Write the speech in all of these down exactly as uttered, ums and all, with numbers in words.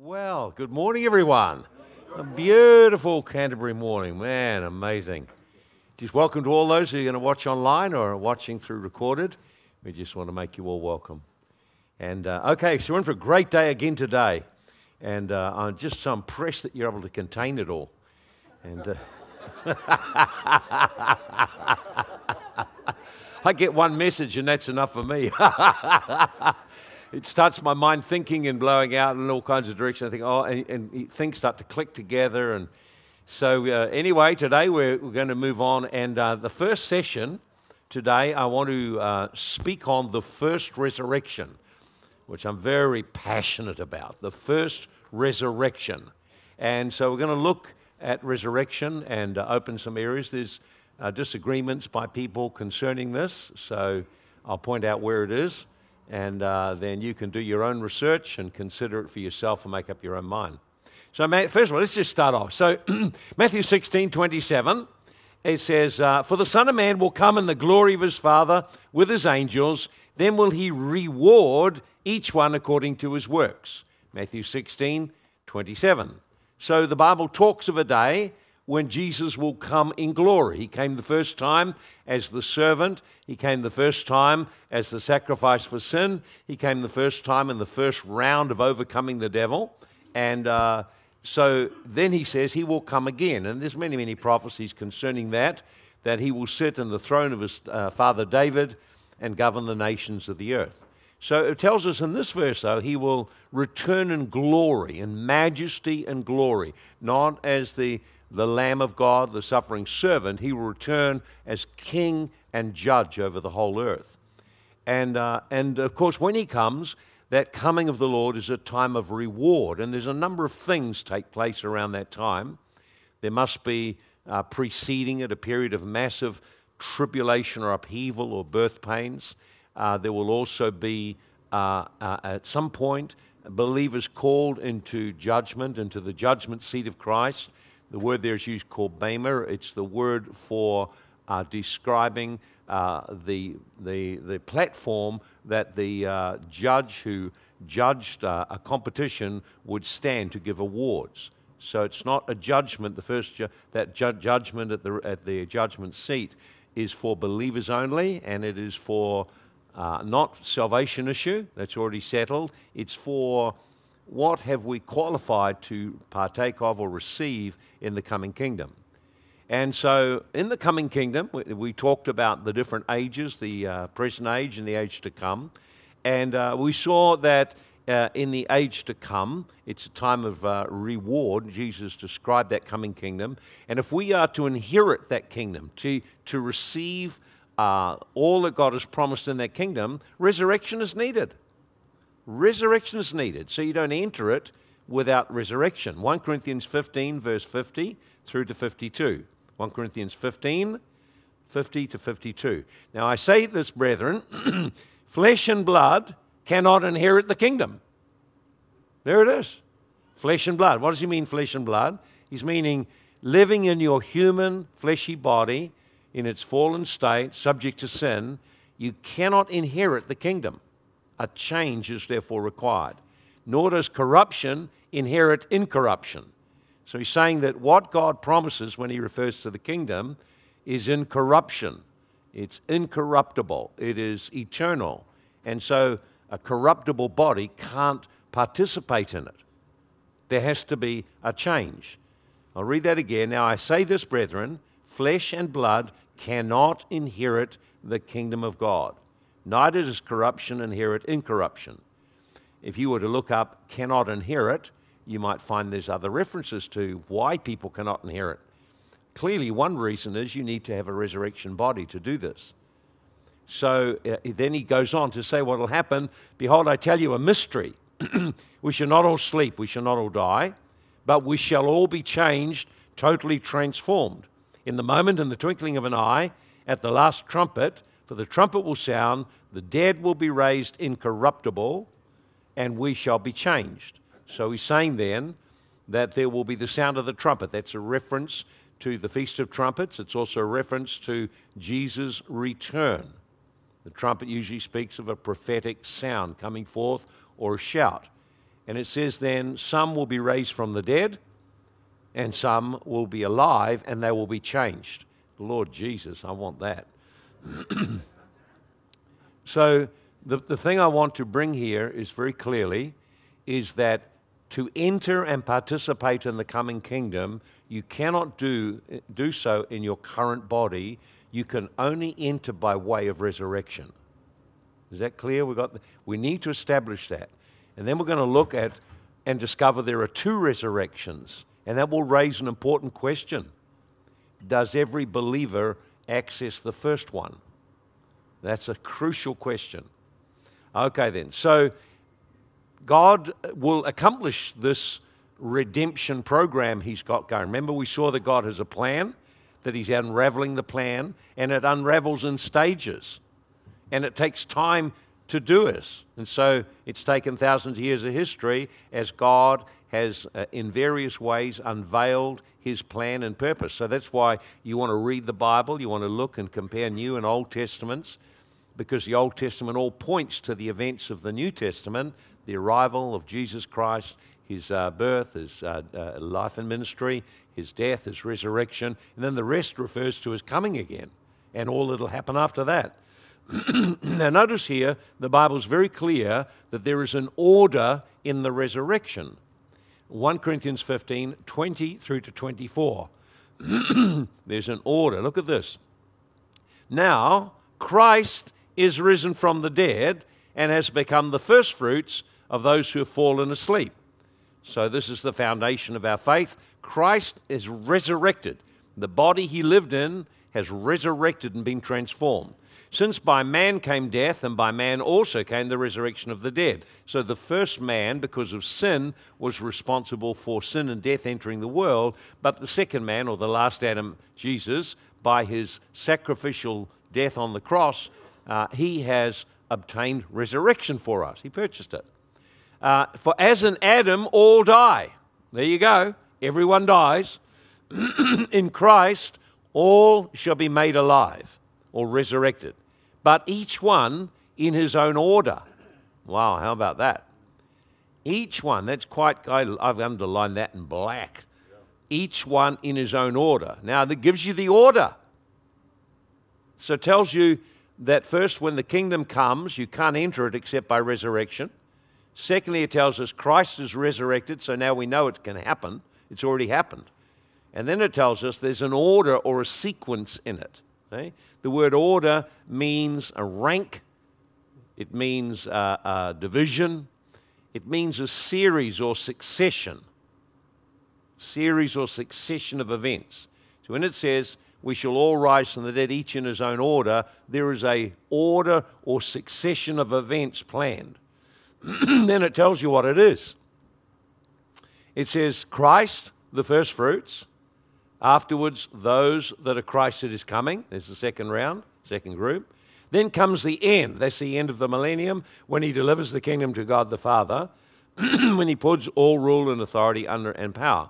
Well, good morning, everyone. A beautiful Canterbury morning, man, amazing. Just welcome to all those who are going to watch online or are watching through recorded. We just want to make you all welcome. And uh, okay, so we're in for a great day again today, and uh, I'm just so impressed that you're able to contain it all. And uh, I get one message, and that's enough for me. It starts my mind thinking and blowing out in all kinds of directions. I think, oh, and, and things start to click together. And so uh, anyway, today we're, we're going to move on. And uh, the first session today, I want to uh, speak on the first resurrection, which I'm very passionate about, the first resurrection. And so we're going to look at resurrection and uh, open some areas. There's uh, disagreements by people concerning this, so I'll point out where it is. And uh, then you can do your own research and consider it for yourself and make up your own mind. So first of all, let's just start off. So Matthew sixteen twenty-seven, it says, uh, "For the Son of Man will come in the glory of his Father with his angels, then will he reward each one according to his works." Matthew sixteen twenty-seven. So the Bible talks of a day when Jesus will come in glory. He came the first time as the servant. He came the first time as the sacrifice for sin. He came the first time in the first round of overcoming the devil. And uh, so then he says he will come again. And there's many, many prophecies concerning that, that he will sit in the throne of his uh, father David and govern the nations of the earth. So it tells us in this verse, though, he will return in glory, in majesty and glory, not as the the Lamb of God, the suffering servant. He will return as king and judge over the whole earth. And, uh, and of course, when he comes, that coming of the Lord is a time of reward. And there's a number of things take place around that time. There must be uh, preceding it a period of massive tribulation or upheaval or birth pains. Uh, there will also be, uh, uh, at some point, believers called into judgment, into the judgment seat of Christ. The word there is used called bema. It's the word for uh, describing uh, the, the, the platform that the uh, judge who judged uh, a competition would stand to give awards. So it's not a judgment. The first ju- that ju- judgment at the at the judgment seat is for believers only, and it is for uh, not salvation issue. That's already settled. It's for what have we qualified to partake of or receive in the coming kingdom. And so in the coming kingdom, we, we talked about the different ages, the uh, present age and the age to come. And uh, we saw that uh, in the age to come, it's a time of uh, reward. Jesus described that coming kingdom. And if we are to inherit that kingdom, to, to receive uh, all that God has promised in that kingdom, resurrection is needed. Resurrection is needed, so you don't enter it without resurrection. First Corinthians fifteen, verse fifty through to fifty-two. First Corinthians fifteen, fifty to fifty-two. Now I say this, brethren, flesh and blood cannot inherit the kingdom. There it is. Flesh and blood. What does he mean, flesh and blood? He's meaning living in your human, fleshy body in its fallen state, subject to sin. You cannot inherit the kingdom. A change is therefore required. Nor does corruption inherit incorruption. So he's saying that what God promises when he refers to the kingdom is incorruption. It's incorruptible. It is eternal. And so a corruptible body can't participate in it. There has to be a change. I'll read that again. Now I say this, brethren, flesh and blood cannot inherit the kingdom of God. Neither does corruption inherit incorruption. If you were to look up cannot inherit, you might find there's other references to why people cannot inherit. Clearly, one reason is you need to have a resurrection body to do this. So uh, then he goes on to say what will happen. Behold, I tell you a mystery. We shall not all sleep, we shall not all die, but we shall all be changed, totally transformed. In the moment, in the twinkling of an eye, at the last trumpet, for the trumpet will sound, the dead will be raised incorruptible, and we shall be changed. So he's saying then that there will be the sound of the trumpet. That's a reference to the Feast of Trumpets. It's also a reference to Jesus' return. The trumpet usually speaks of a prophetic sound coming forth or a shout. And it says then, some will be raised from the dead, and some will be alive, and they will be changed. Lord Jesus, I want that. So the, the thing I want to bring here is very clearly, is that to enter and participate in the coming kingdom, you cannot do, do so in your current body. You can only enter by way of resurrection. Is that clear? We got. We need to establish that. And then we're going to look at and discover there are two resurrections. And that will raise an important question. Does every believer access the first one? That's a crucial question. Okay then, so God will accomplish this redemption program he's got going. Remember, we saw that God has a plan, that he's unraveling the plan, and it unravels in stages. And it takes time to do it. And so it's taken thousands of years of history as God has, uh, in various ways, unveiled his plan and purpose. So that's why you want to read the Bible, you want to look and compare New and Old Testaments, because the Old Testament all points to the events of the New Testament, the arrival of Jesus Christ, his uh, birth, his uh, uh, life and ministry, his death, his resurrection, and then the rest refers to his coming again, and all that will happen after that. Now notice here, the Bible is very clear that there is an order in the resurrection. First Corinthians fifteen, twenty through to twenty-four. There's an order. Look at this. Now, Christ is risen from the dead and has become the firstfruits of those who have fallen asleep. So this is the foundation of our faith. Christ is resurrected. The body he lived in has resurrected and been transformed. Since by man came death, and by man also came the resurrection of the dead. So the first man, because of sin, was responsible for sin and death entering the world, but the second man, or the last Adam, Jesus, by his sacrificial death on the cross, uh, he has obtained resurrection for us. He purchased it. Uh, for as in Adam, all die. There you go. Everyone dies. In Christ, all shall be made alive or resurrected, but each one in his own order. Wow, how about that? Each one, that's quite, I've underlined that in black. Each one in his own order. Now, that gives you the order. So it tells you that first, when the kingdom comes, you can't enter it except by resurrection. Secondly, it tells us Christ is resurrected, so now we know it can happen. It's already happened. And then it tells us there's an order or a sequence in it. Okay? The word order means a rank. It means uh, a division. It means a series or succession. Series or succession of events. So when it says, we shall all rise from the dead, each in his own order, there is a order or succession of events planned. Then it tells you what it is. It says, Christ, the first fruits. Afterwards, those that are Christ that is coming. There's the second round, second group. Then comes the end. That's the end of the millennium, when he delivers the kingdom to God the Father, when he puts all rule and authority under and power.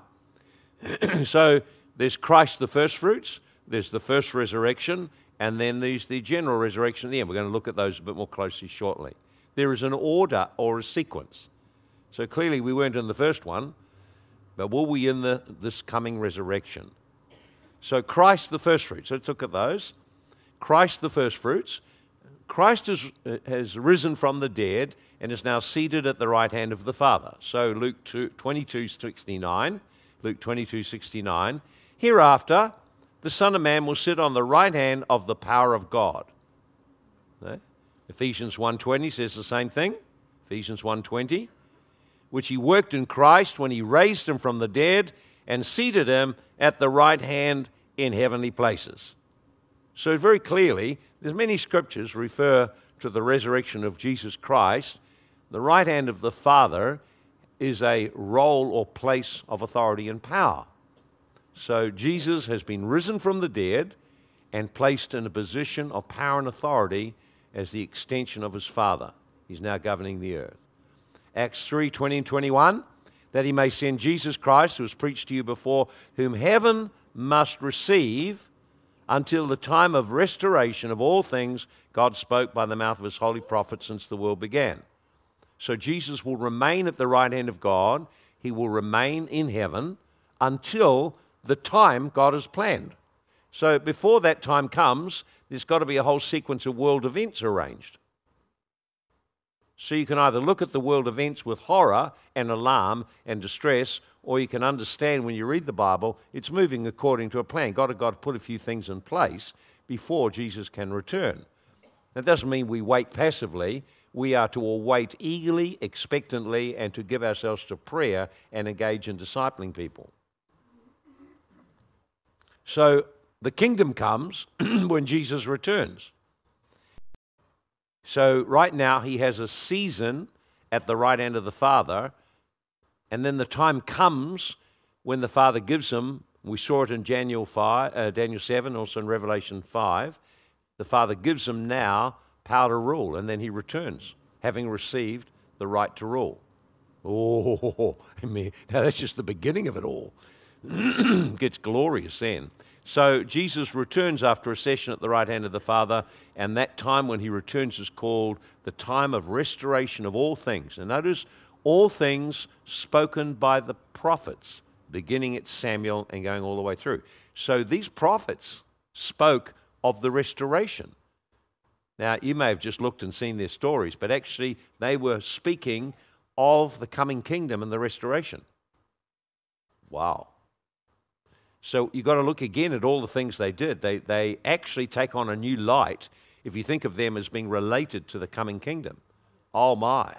So there's Christ the first fruits, there's the first resurrection, and then there's the general resurrection at the end. We're going to look at those a bit more closely shortly. There is an order or a sequence. So clearly we weren't in the first one, but were we in the this coming resurrection? So Christ the first fruits. So let's look at those. Christ the first fruits. Christ is, uh, has risen from the dead and is now seated at the right hand of the Father. So Luke twenty-two sixty-nine, Luke twenty-two sixty-nine. Hereafter, the Son of Man will sit on the right hand of the power of God. Okay? Ephesians one twenty says the same thing. Ephesians one twenty. Which he worked in Christ when he raised him from the dead and seated him at the right hand in heavenly places. So very clearly, there's many scriptures refer to the resurrection of Jesus Christ. The right hand of the Father is a role or place of authority and power. So Jesus has been risen from the dead and placed in a position of power and authority as the extension of his Father. He's now governing the earth. Acts three, twenty and twenty-one, that he may send Jesus Christ, who was preached to you before, whom heaven must receive until the time of restoration of all things God spoke by the mouth of his holy prophets since the world began. So Jesus will remain at the right hand of God. He will remain in heaven until the time God has planned. So before that time comes, there's got to be a whole sequence of world events arranged. So you can either look at the world events with horror and alarm and distress, or you can understand when you read the Bible, it's moving according to a plan. God had got to put a few things in place before Jesus can return. That doesn't mean we wait passively. We are to all wait eagerly, expectantly, and to give ourselves to prayer and engage in discipling people. So the kingdom comes when Jesus returns. So right now he has a season at the right hand of the Father, and then the time comes when the Father gives him, we saw it in Daniel five, uh, Daniel seven, also in Revelation five, the Father gives him now power to rule, and then he returns, having received the right to rule. Oh, I mean, now that's just the beginning of it all. Gets glorious then. So Jesus returns after a session at the right hand of the Father, and that time when he returns is called the time of restoration of all things. And notice, all things spoken by the prophets, beginning at Samuel and going all the way through. So these prophets spoke of the restoration. Now, you may have just looked and seen their stories, but actually they were speaking of the coming kingdom and the restoration. Wow. So you've got to look again at all the things they did. They, they actually take on a new light if you think of them as being related to the coming kingdom. Oh my.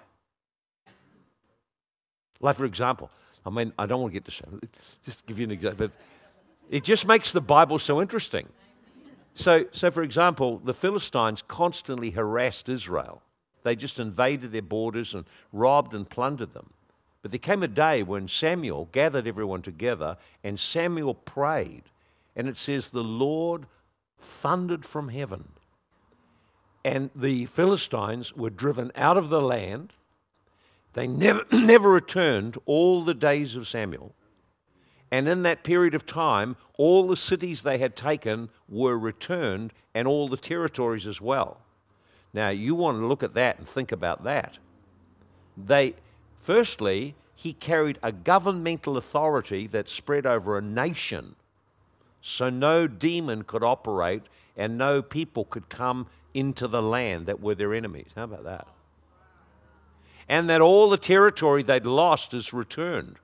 Like, for example, I mean, I don't want to get to just give you an example, but it just makes the Bible so interesting. So, so, for example, the Philistines constantly harassed Israel. They just invaded their borders and robbed and plundered them. But there came a day when Samuel gathered everyone together, and Samuel prayed. And it says, the Lord thundered from heaven. And the Philistines were driven out of the land. They never, never returned all the days of Samuel. And in that period of time, all the cities they had taken were returned, and all the territories as well. Now, you want to look at that and think about that. They, firstly, he carried a governmental authority that spread over a nation, so no demon could operate and no people could come into the land that were their enemies. How about that? And that all the territory they'd lost is returned.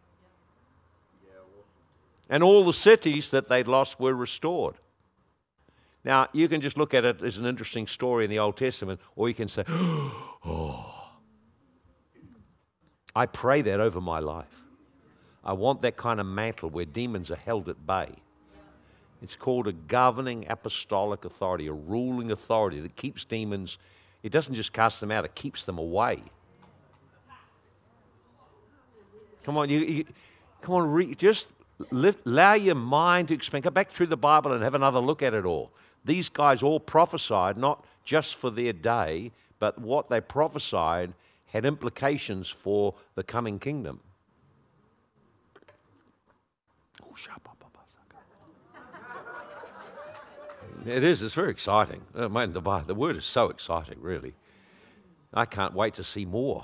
And all the cities that they'd lost were restored. Now, you can just look at it as an interesting story in the Old Testament, or you can say, oh, I pray that over my life. I want that kind of mantle where demons are held at bay. It's called a governing apostolic authority, a ruling authority that keeps demons. It doesn't just cast them out, it keeps them away. Come on, you, you come on, re, just lift, allow your mind to expand. Go back through the Bible and have another look at it all. These guys all prophesied, not just for their day, but what they prophesied had implications for the coming kingdom. It is, it's very exciting. Oh, man, the, the word is so exciting, really. I can't wait to see more.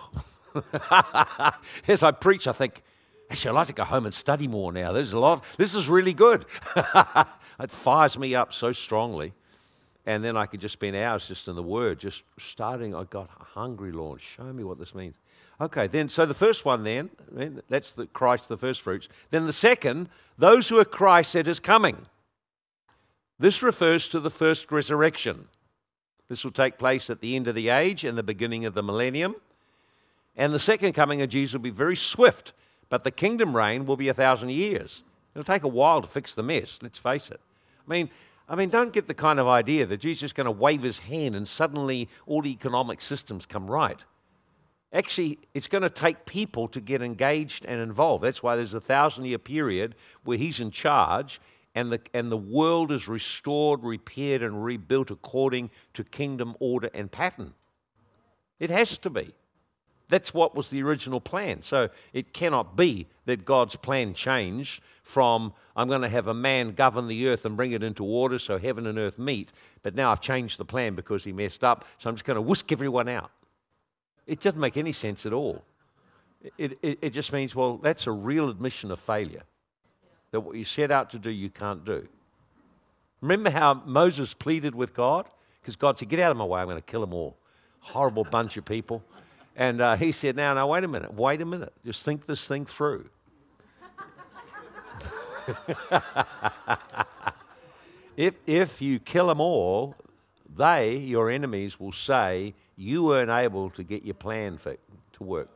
As I preach, I think, actually, I'd like to go home and study more now. There's a lot. This is really good. It fires me up so strongly. And then I could just spend hours just in the Word, just starting. I got hungry, Lord. Show me what this means. Okay, then, so the first one then, that's the Christ, the first fruits. Then the second, those who are Christ that is coming. This refers to the first resurrection. This will take place at the end of the age and the beginning of the millennium. And the second coming of Jesus will be very swift, but the kingdom reign will be a thousand years. It'll take a while to fix the mess, let's face it. I mean, I mean, don't get the kind of idea that Jesus is going to wave his hand and suddenly all the economic systems come right. Actually, it's going to take people to get engaged and involved. That's why there's a thousand-year period where he's in charge, and the, and the world is restored, repaired, and rebuilt according to kingdom order and pattern. It has to be. That's what was the original plan. So it cannot be that God's plan changed from, I'm going to have a man govern the earth and bring it into order so heaven and earth meet, but now I've changed the plan because he messed up, so I'm just going to whisk everyone out. It doesn't make any sense at all. It, it, it just means, well, that's a real admission of failure. That what you set out to do, you can't do. Remember how Moses pleaded with God? Because God said, get out of my way, I'm going to kill them all. Horrible bunch of people. And uh, he said, now, now, wait a minute, wait a minute. Just think this thing through. if, if you kill them all, they, your enemies, will say, you weren't able to get your plan for, to work.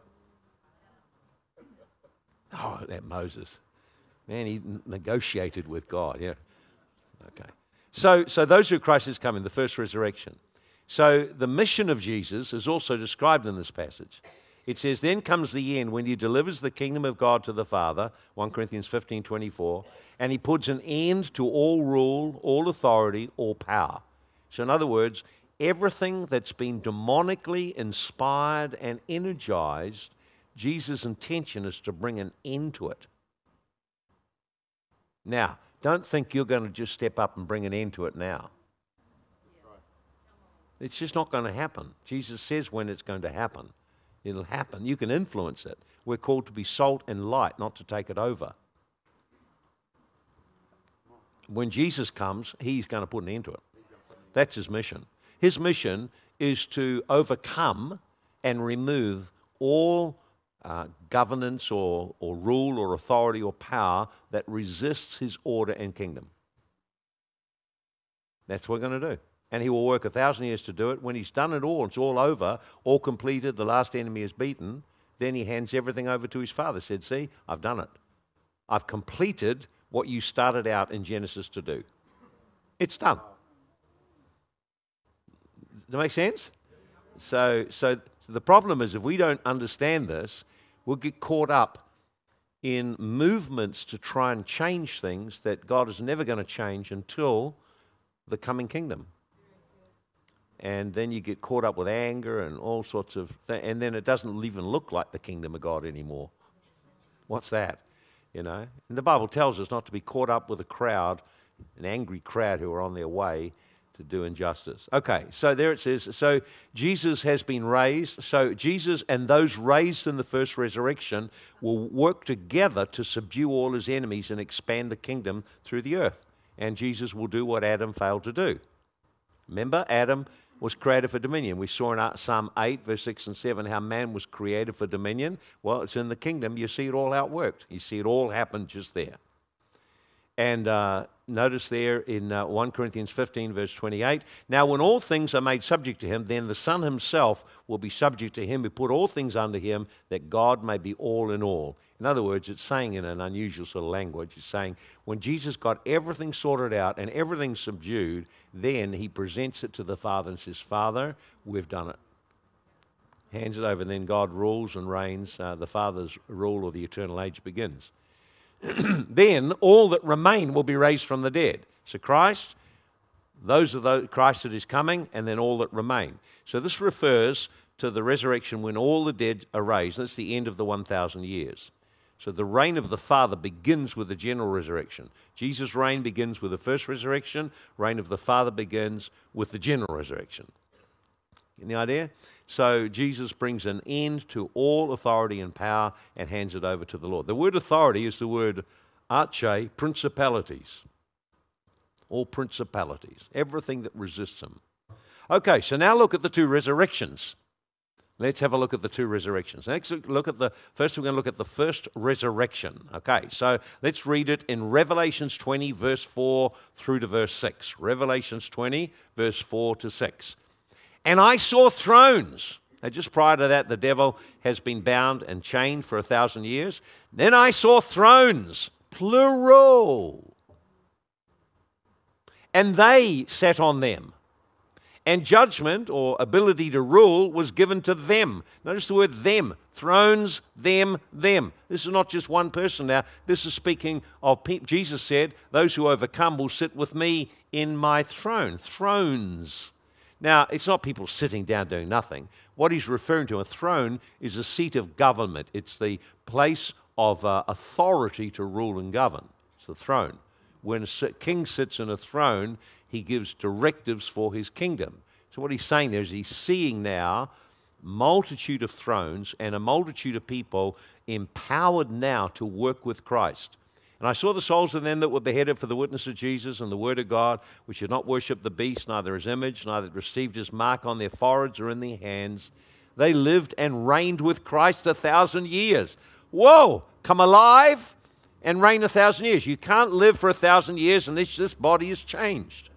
Oh, that Moses. Man, he negotiated with God. Yeah. Okay. So, so those who Christ is coming, the first resurrection. So the mission of Jesus is also described in this passage. It says, then comes the end when he delivers the kingdom of God to the Father, First Corinthians fifteen twenty-four, and he puts an end to all rule, all authority, all power. So in other words, everything that's been demonically inspired and energized, Jesus' intention is to bring an end to it. Now, don't think you're going to just step up and bring an end to it now. It's just not going to happen. Jesus says when it's going to happen. It'll happen. You can influence it. We're called to be salt and light, not to take it over. When Jesus comes, he's going to put an end to it. That's his mission. His mission is to overcome and remove all uh, governance or, or rule or authority or power that resists his order and kingdom. That's what we're going to do. And he will work a thousand years to do it. When he's done it all, it's all over, all completed, the last enemy is beaten, then he hands everything over to his Father. Said, see, I've done it. I've completed what you started out in Genesis to do. It's done. Does that make sense? So, so, so the problem is if we don't understand this, we'll get caught up in movements to try and change things that God is never going to change until the coming kingdom. And then you get caught up with anger and all sorts of things, and then it doesn't even look like the kingdom of God anymore. What's that? You know? And the Bible tells us not to be caught up with a crowd, an angry crowd who are on their way to do injustice. Okay, so there it says, so Jesus has been raised. So Jesus and those raised in the first resurrection will work together to subdue all his enemies and expand the kingdom through the earth. And Jesus will do what Adam failed to do. Remember, Adam was created for dominion. We saw in Psalm eight, verse six and seven, how man was created for dominion. Well, it's in the kingdom. You see it all how it worked. You see it all happen just there. And uh, notice there in uh, First Corinthians fifteen, verse twenty-eight, now when all things are made subject to him, then the Son himself will be subject to him who put all things under him, that God may be all in all. In other words, it's saying in an unusual sort of language, it's saying when Jesus got everything sorted out and everything subdued, then he presents it to the Father and says, Father, we've done it. Hands it over, and then God rules and reigns. Uh, the Father's rule or the eternal age begins. Then all that remain will be raised from the dead. So Christ, those are those, Christ that is coming, and then all that remain. So this refers to the resurrection when all the dead are raised. That's the end of the one thousand years. So the reign of the Father begins with the general resurrection. Jesus' reign begins with the first resurrection. Reign of the Father begins with the general resurrection. Get the idea? So Jesus brings an end to all authority and power and hands it over to the Lord. The word authority is the word arche, principalities. All principalities. Everything that resists them. Okay, so now look at the two resurrections. Let's have a look at the two resurrections. Next, look at the first. We're going to look at the first resurrection. Okay, so let's read it in Revelations twenty, verse four through to verse six. Revelations twenty, verse four to six. And I saw thrones. Now, just prior to that, the devil has been bound and chained for a thousand years. Then I saw thrones, plural, and they sat on them. And judgment, or ability to rule, was given to them. Notice the word them. Thrones, them, them. This is not just one person now. This is speaking of, people. Jesus said, those who overcome will sit with me in my throne. Thrones. Now, it's not people sitting down doing nothing. What he's referring to, a throne, is a seat of government. It's the place of uh, authority to rule and govern. It's the throne. When a king sits in a throne, he gives directives for his kingdom. So what he's saying there is he's seeing now multitude of thrones and a multitude of people empowered now to work with Christ. And I saw the souls of them that were beheaded for the witness of Jesus and the word of God, which had not worshipped the beast, neither his image, neither received his mark on their foreheads or in their hands. They lived and reigned with Christ a thousand years. Whoa! Come alive and reign a thousand years. You can't live for a thousand years unless this body is changed.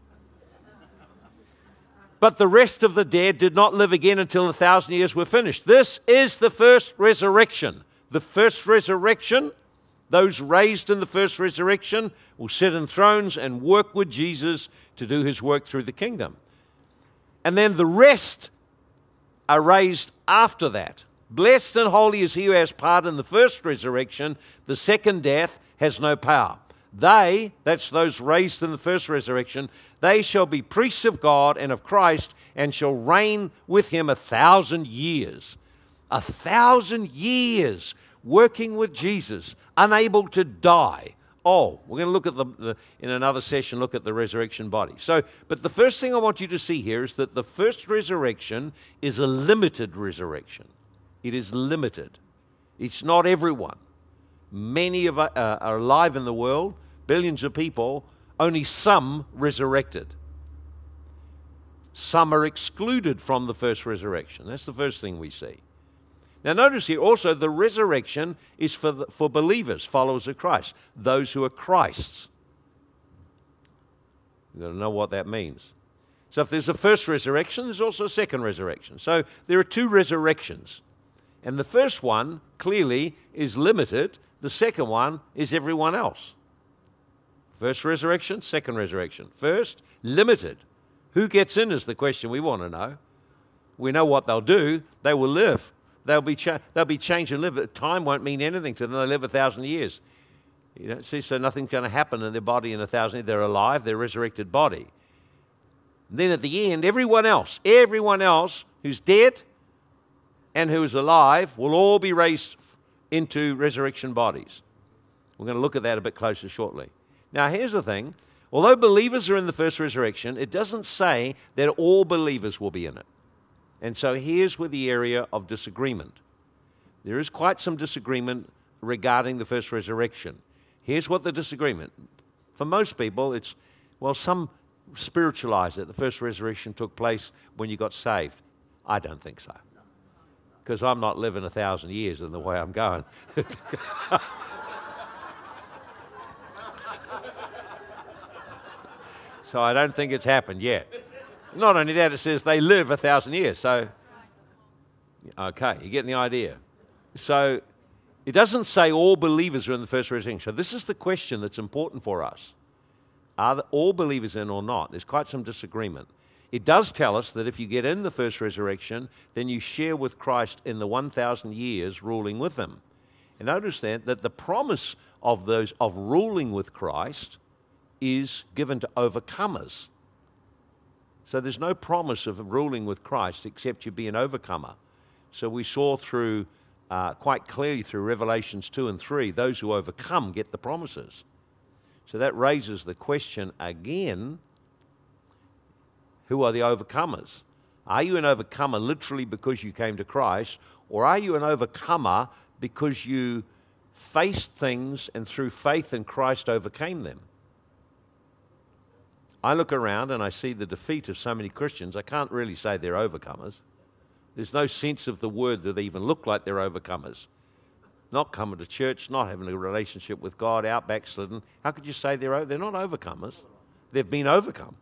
But the rest of the dead did not live again until the thousand years were finished. This is the first resurrection. The first resurrection. Those raised in the first resurrection will sit in thrones and work with Jesus to do his work through the kingdom. And then the rest are raised after that. Blessed and holy is he who has part in the first resurrection. The second death has no power. They, that's those raised in the first resurrection, they shall be priests of God and of Christ and shall reign with him a thousand years. A thousand years. Working with Jesus, unable to die. Oh, we're going to look at the, the, in another session, look at the resurrection body. So, but the first thing I want you to see here is that the first resurrection is a limited resurrection. It is limited. It's not everyone. Many of, uh, are alive in the world, billions of people, only some resurrected. Some are excluded from the first resurrection. That's the first thing we see. Now notice here also the resurrection is for, the, for believers, followers of Christ, those who are Christ's. You've got to know what that means. So if there's a first resurrection, there's also a second resurrection. So there are two resurrections. And the first one, clearly, is limited. The second one is everyone else. First resurrection, second resurrection. First, limited. Who gets in is the question we want to know. We know what they'll do. They will live. They'll be, cha- they'll be changed and live. Time won't mean anything to them. They'll live a thousand years. You don't see, so nothing's going to happen in their body in a thousand years. They're alive, they're resurrected body. And then at the end, everyone else, everyone else who's dead and who is alive will all be raised into resurrection bodies. We're going to look at that a bit closer shortly. Now, here's the thing. Although believers are in the first resurrection, it doesn't say that all believers will be in it. And so here's where the area of disagreement. There is quite some disagreement regarding the first resurrection. Here's what the disagreement. For most people, it's, well, some spiritualize it. The first resurrection took place when you got saved. I don't think so. Because I'm not living a thousand years in the way I'm going. So I don't think it's happened yet. Not only that, it says they live a thousand years. So, okay, you're getting the idea. So, it doesn't say all believers are in the first resurrection. So this is the question that's important for us. Are all believers in or not? There's quite some disagreement. It does tell us that if you get in the first resurrection, then you share with Christ in the one thousand years ruling with him. And notice then that the promise of those of ruling with Christ is given to overcomers. So there's no promise of ruling with Christ except you be an overcomer. So we saw through, uh, quite clearly through Revelations two and three, those who overcome get the promises. So that raises the question again, who are the overcomers? Are you an overcomer literally because you came to Christ, or are you an overcomer because you faced things and through faith in Christ overcame them? I look around and I see the defeat of so many Christians. I can't really say they're overcomers. There's no sense of the word that they even look like they're overcomers. Not coming to church, not having a relationship with God, out backslidden. How could you say they're they're not overcomers? They've been overcome.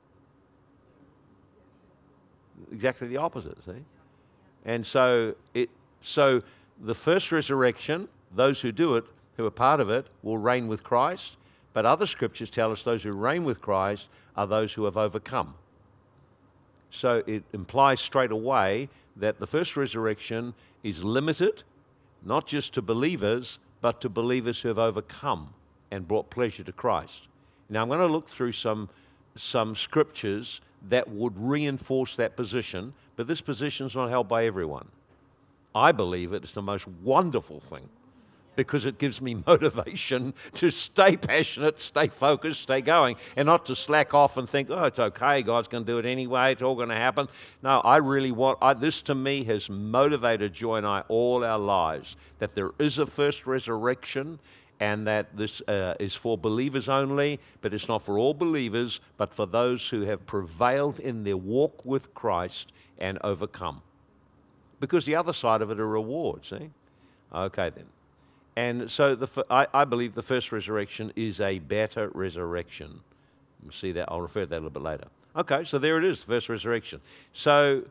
Exactly the opposite, see? And so it so the first resurrection, those who do it, who are part of it, will reign with Christ. But other scriptures tell us those who reign with Christ are those who have overcome. So it implies straight away that the first resurrection is limited, not just to believers, but to believers who have overcome and brought pleasure to Christ. Now I'm going to look through some, some scriptures that would reinforce that position, but this position is not held by everyone. I believe it is the most wonderful thing because it gives me motivation to stay passionate, stay focused, stay going, and not to slack off and think, oh, it's okay, God's going to do it anyway, it's all going to happen. No, I really want, I, this to me has motivated Joy and I all our lives, that there is a first resurrection, and that this uh, is for believers only, but it's not for all believers, but for those who have prevailed in their walk with Christ and overcome. Because the other side of it are rewards, eh? Okay then. And so the, I, I believe the first resurrection is a better resurrection. We'll see that. I'll refer to that a little bit later. Okay, so there it is, the first resurrection. So,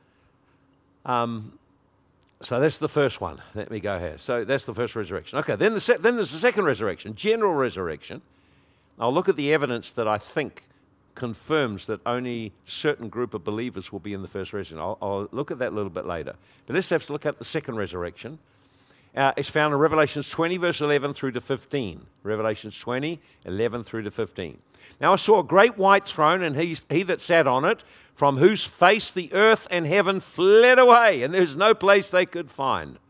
um, so that's the first one. Let me go ahead. So that's the first resurrection. Okay, then, the se- then there's the second resurrection, general resurrection. I'll look at the evidence that I think confirms that only a certain group of believers will be in the first resurrection. I'll, I'll look at that a little bit later. But let's have to look at the second resurrection. Uh, it's found in Revelations twenty, verse eleven through to fifteen. Revelations twenty, eleven through to fifteen. Now I saw a great white throne, and he, he that sat on it, from whose face the earth and heaven fled away, and there's no place they could find.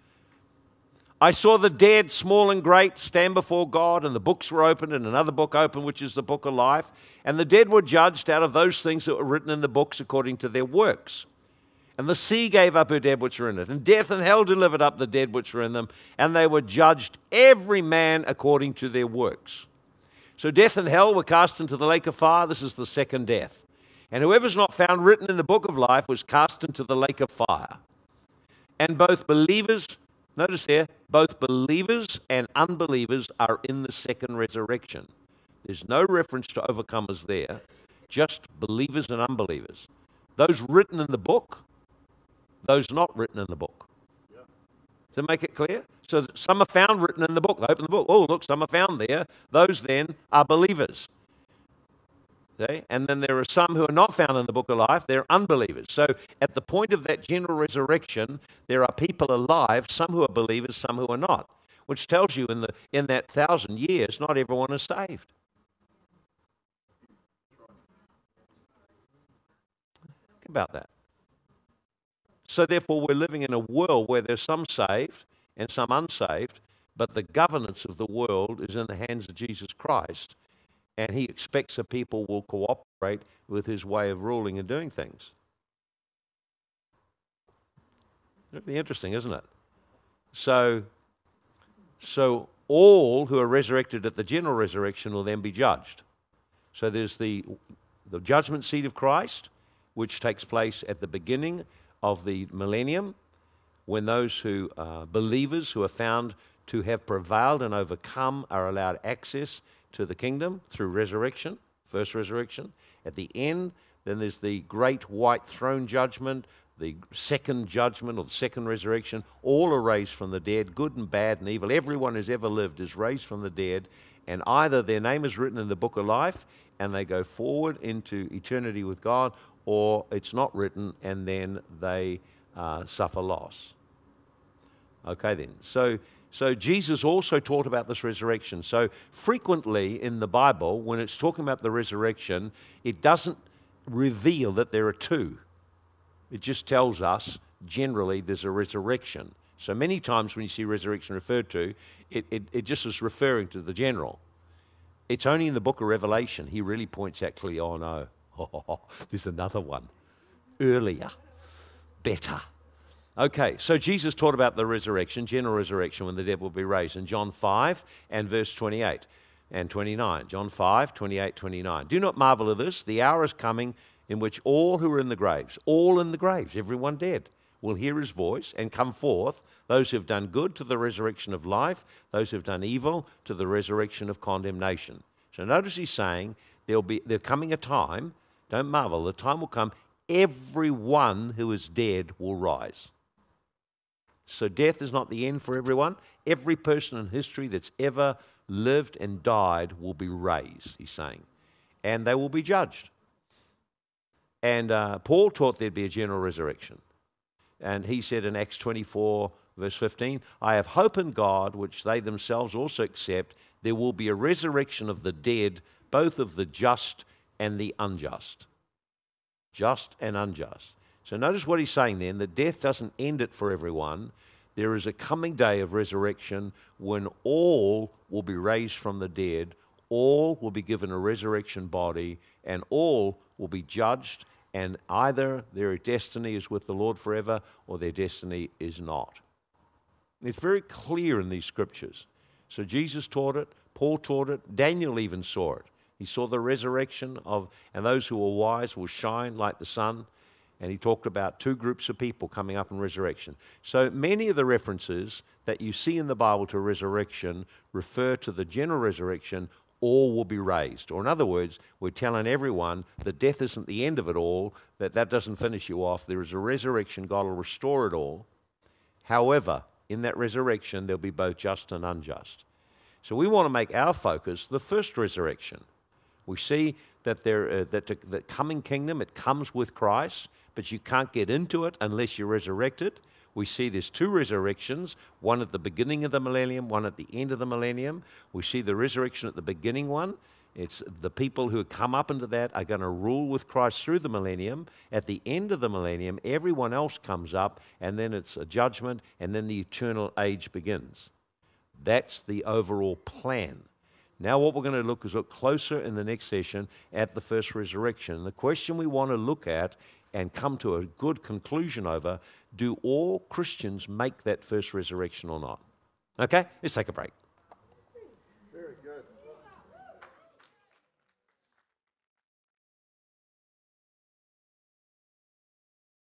I saw the dead, small and great, stand before God, and the books were opened, and another book opened, which is the book of life. And the dead were judged out of those things that were written in the books according to their works. And the sea gave up her dead which were in it, and death and hell delivered up the dead which were in them, and they were judged every man according to their works. So death and hell were cast into the lake of fire. This is the second death. And whoever's not found written in the book of life was cast into the lake of fire. And both believers, notice there, both believers and unbelievers are in the second resurrection. There's no reference to overcomers there, just believers and unbelievers. Those written in the book, those not written in the book. Yeah. To make it clear? So some are found written in the book. They open the book. Oh, look, some are found there. Those then are believers. Okay? And then there are some who are not found in the book of life. They're unbelievers. So at the point of that general resurrection, there are people alive, some who are believers, some who are not, which tells you in, the, in that thousand years, not everyone is saved. Think about that. So therefore, we're living in a world where there's some saved and some unsaved, but the governance of the world is in the hands of Jesus Christ, and he expects that people will cooperate with his way of ruling and doing things. It'd be interesting, isn't it? So, so all who are resurrected at the general resurrection will then be judged. So there's the, the judgment seat of Christ, which takes place at the beginning of the millennium, when those who are believers who are found to have prevailed and overcome are allowed access to the kingdom through resurrection, first resurrection. At the end, then there's the great white throne judgment, the second judgment or the second resurrection. All are raised from the dead, good and bad and evil. Everyone who's ever lived is raised from the dead, and either their name is written in the book of life and they go forward into eternity with God, or it's not written and then they uh, suffer loss. Okay then, so so Jesus also taught about this resurrection. So frequently in the Bible, when it's talking about the resurrection, it doesn't reveal that there are two. It just tells us generally there's a resurrection. So many times when you see resurrection referred to, it, it, it just is referring to the general. It's only in the book of Revelation he really points out clearly, oh no, oh, there's another one, earlier, better. Okay, so Jesus taught about the resurrection, general resurrection, when the dead will be raised in John five and verse twenty-eight and twenty-nine. John five, twenty-eight, twenty-nine. Do not marvel at this, the hour is coming in which all who are in the graves, all in the graves, everyone dead, will hear his voice and come forth, those who have done good to the resurrection of life, those who have done evil to the resurrection of condemnation. So notice he's saying there'll be there's coming a time, don't marvel, the time will come, everyone who is dead will rise. So death is not the end for everyone. Every person in history that's ever lived and died will be raised, he's saying. And they will be judged. And uh, Paul taught there'd be a general resurrection. And he said in Acts twenty-four, verse fifteen, I have hope in God, which they themselves also accept, there will be a resurrection of the dead, both of the just and the unjust. Just and unjust. So notice what he's saying then, that death doesn't end it for everyone. There is a coming day of resurrection when all will be raised from the dead, all will be given a resurrection body, and all will be judged, and either their destiny is with the Lord forever or their destiny is not. It's very clear in these scriptures. So Jesus taught it, Paul taught it, Daniel even saw it. He saw the resurrection of, and those who are wise will shine like the sun. And he talked about two groups of people coming up in resurrection. So many of the references that you see in the Bible to resurrection refer to the general resurrection, all will be raised. Or in other words, we're telling everyone that death isn't the end of it all, that that doesn't finish you off. There is a resurrection. God will restore it all. However, in that resurrection, there'll be both just and unjust. So we want to make our focus the first resurrection. We see that there, uh, that the, the coming kingdom, it comes with Christ, but you can't get into it unless you're resurrected. We see there's two resurrections, one at the beginning of the millennium, one at the end of the millennium. We see the resurrection at the beginning one. It's the people who come up into that are going to rule with Christ through the millennium. At the end of the millennium, everyone else comes up, and then it's a judgment, and then the eternal age begins. That's the overall plan. Now what we're going to look is look closer in the next session at the first resurrection. The question we want to look at and come to a good conclusion over, do all Christians make that first resurrection or not? Okay, let's take a break.